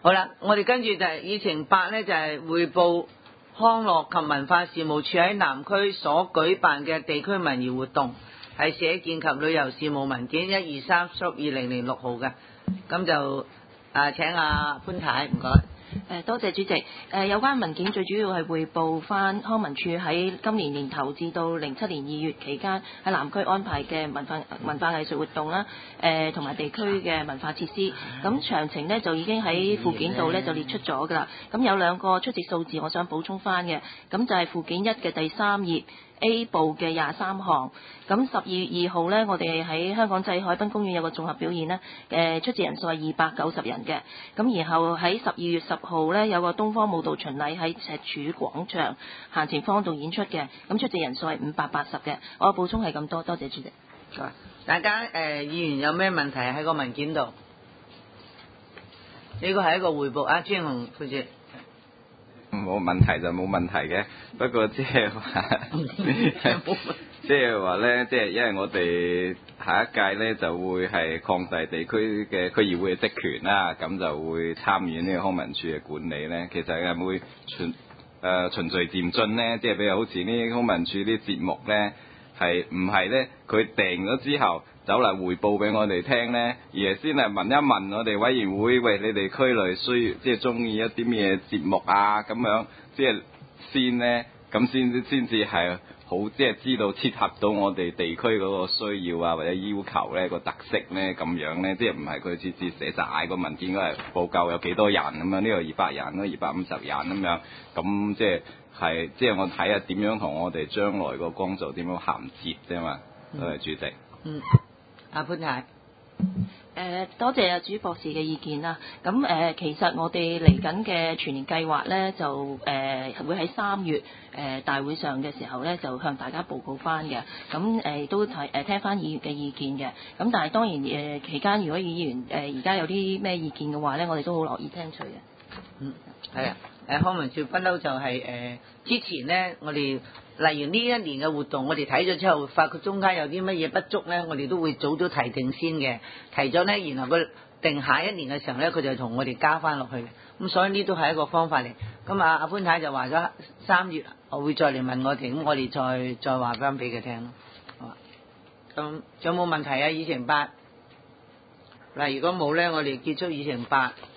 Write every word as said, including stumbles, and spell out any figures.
好啦，我哋跟住就係議程八咧，就係匯報康樂及文化事務處喺南區所舉辦嘅地區民誼活動，係社建及旅遊事務文件一二三屬二零零六號嘅，咁就啊請阿潘太唔該。 誒多謝主席。誒有關文件最主要係匯報翻康文署喺今年年頭至到零七年二月期間喺南區安排嘅文化文化藝術活動啦，誒同埋地區嘅文化設施。咁詳情呢就已經喺附件度呢就列出咗㗎啦。咁有兩個出席數字我想補充翻嘅，咁就係附件一嘅第三頁 A 部嘅廿三項。咁十二月二號呢，我哋喺香港仔海濱公園有個綜合表演呢，誒出席人數係二百九十人嘅。咁然後喺十二月十號呢，有個東方舞蹈巡禮喺赤柱廣場行前方度演出嘅，咁出席人數係五百八十嘅。我補充係咁多，多謝主席。 大家誒、呃、議員有咩問題喺個文件度？呢個係一個匯報啊，專鴻副主席。 冇問題就冇問題嘅，不過即係話，即係話咧，即係因為我哋下一屆咧就會係擴大地區嘅區議會嘅職權啦，咁就會參與呢個康文署嘅管理咧。其實係會循誒、呃、循序漸進咧，即係比如好似呢啲康文署啲節目咧，係唔係咧佢定咗之後走嚟匯報俾我哋聽咧，而係先係問一問我哋委員會，喂，你哋區內需要即係中意一啲咩節目啊咁樣，即係先咧，咁先先至係好，即係知道切合到我哋地區嗰個需要啊或者要求咧、個特色咧咁樣咧，即係唔係佢次次寫晒個文件，應該係報夠有幾多人咁樣，呢個二百人，嗰二百五十人咁樣，咁即係係即係我睇下點樣同我哋將來個工作點樣銜接啫嘛，多謝主席。 嗯。阿潘太， 誒多謝阿朱博士嘅意見啦。咁誒、呃、其實我哋嚟緊嘅全年計劃咧，就誒、呃、會喺三月誒、呃、大會上嘅時候咧，就向大家報告翻嘅。咁誒都睇誒聽翻議員嘅意見嘅。咁但係當然誒、呃、期間如果議員誒而家有啲咩意見嘅話咧，我哋都好樂意聽取嘅。 嗯，係啊。誒康文署不嬲就係、是、誒、呃、之前咧，我哋例如呢一年嘅活動，我哋睇咗之後，發覺中間有啲乜嘢不足咧，我哋都會早早提定先嘅，提咗咧，然後佢定下一年嘅時候咧，佢就同我哋加翻落去。咁所以呢都係一個方法嚟。咁啊，阿潘太就話咗三月我會再嚟問我哋，咁我哋再再話翻俾佢聽咯。好啊。咁仲有冇問題啊？議程八嗱，如果冇咧，我哋結束議程八。